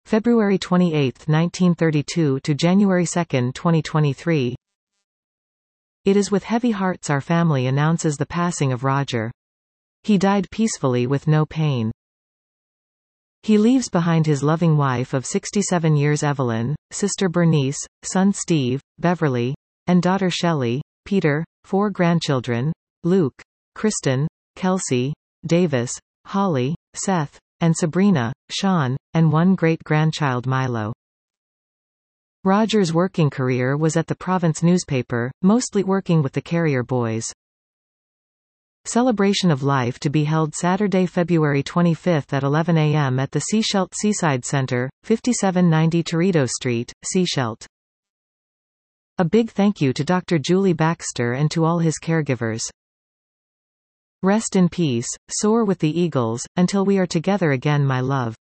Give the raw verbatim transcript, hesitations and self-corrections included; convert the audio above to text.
February twenty-eighth, nineteen thirty-two to January second, twenty twenty-three. It is with heavy hearts our family announces the passing of Roger. He died peacefully with no pain. He leaves behind his loving wife of sixty-seven years Evelyn, sister Bernice, son Steve, Beverly, and daughter Shelley, Peter, four grandchildren, Luke, Kristen, Kelsey, Davis, Holly, Seth, and Sabrina, Sean, and one great-grandchild Milo. Roger's working career was at the Province newspaper, mostly working with the Carrier Boys. Celebration of life to be held Saturday, February twenty-fifth at eleven a m at the Sechelt Seaside Center, fifty-seven ninety Toredo Street, Sechelt. A big thank you to Doctor Julie Baxter and to all his caregivers. Rest in peace, soar with the eagles, until we are together again, my love.